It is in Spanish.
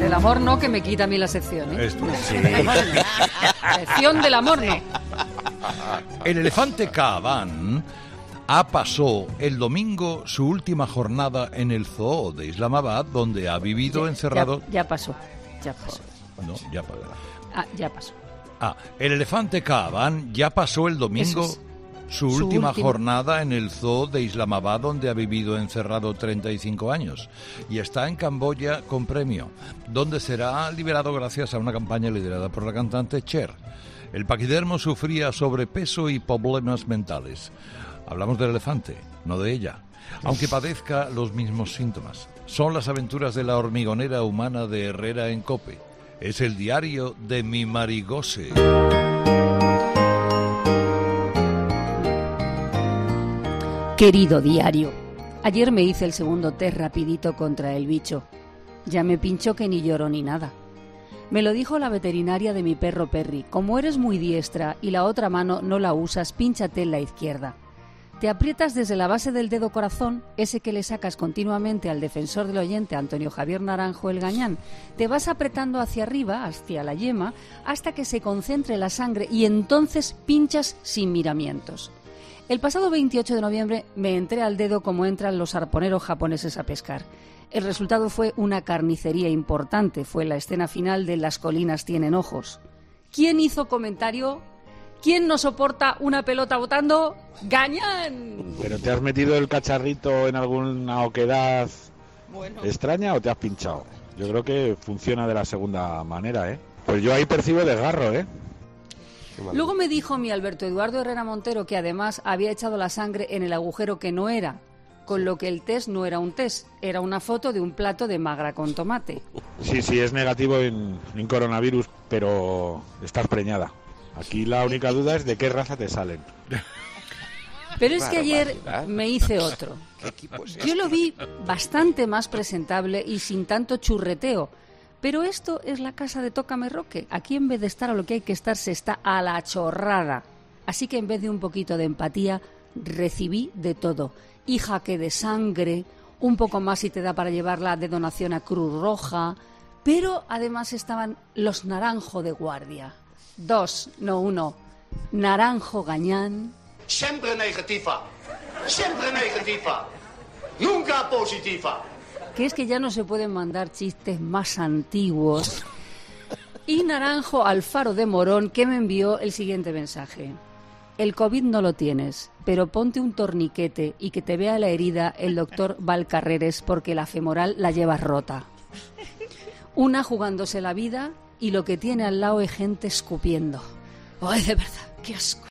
del amor no, que me quita a mí la sección, ¿eh? Esto, sí. Sección del amor no. El elefante Kaavan pasó el domingo su última jornada en el zoo de Islamabad, donde ha vivido encerrado... Ya pasó. No, ya pasó. Ya pasó. El elefante Kaavan ya pasó el domingo su última jornada en el zoo de Islamabad, donde ha vivido encerrado 35 años. Y está en Camboya con premio, donde será liberado gracias a una campaña liderada por la cantante Cher. El paquidermo sufría sobrepeso y problemas mentales. Hablamos del elefante, no de ella, aunque padezca los mismos síntomas. Son las aventuras de la hormigonera humana de Herrera en COPE. Es el diario de mi Marigose. Querido diario, ayer me hice el segundo test rapidito contra el bicho. Ya me pinchó que ni lloro ni nada. Me lo dijo la veterinaria de mi perro Perry. Como eres muy diestra y la otra mano no la usas, pínchate en la izquierda. Te aprietas desde la base del dedo corazón, ese que le sacas continuamente al defensor del oyente Antonio Javier Naranjo el Gañán. Te vas apretando hacia arriba, hacia la yema, hasta que se concentre la sangre y entonces pinchas sin miramientos. El pasado 28 de noviembre me entré al dedo como entran los arponeros japoneses a pescar. El resultado fue una carnicería importante, fue la escena final de Las colinas tienen ojos. ¿Quién hizo comentario? ¿Quién no soporta una pelota botando? ¡Gañán! ¿Pero te has metido el cacharrito en alguna oquedad extraña o te has pinchado? Yo creo que funciona de la segunda manera, ¿eh? Pues yo ahí percibo desgarro, ¿eh? Luego me dijo mi Alberto Eduardo Herrera Montero que además había echado la sangre en el agujero que no era, con lo que el test no era un test, era una foto de un plato de magra con tomate. Sí, es negativo en coronavirus, pero estás preñada. Aquí la única duda es de qué raza te salen. Pero es que ayer me hice otro. Yo lo vi bastante más presentable y sin tanto churreteo. Pero esto es la casa de Tócame Roque. Aquí en vez de estar a lo que hay que estar, se está a la chorrada. Así que en vez de un poquito de empatía, recibí de todo. Hija que de sangre, un poco más si te da para llevarla de donación a Cruz Roja. Pero además estaban los Naranjo de guardia. 2, no 1. Naranjo Gañán. Siempre negativa. Siempre negativa. Nunca positiva. Que es que ya no se pueden mandar chistes más antiguos. Y Naranjo Alfaro de Morón, que me envió el siguiente mensaje. El COVID no lo tienes, pero ponte un torniquete y que te vea la herida el doctor Valcarreres porque la femoral la llevas rota. Una jugándose la vida y lo que tiene al lado es gente escupiendo. ¡Ay, de verdad, qué asco!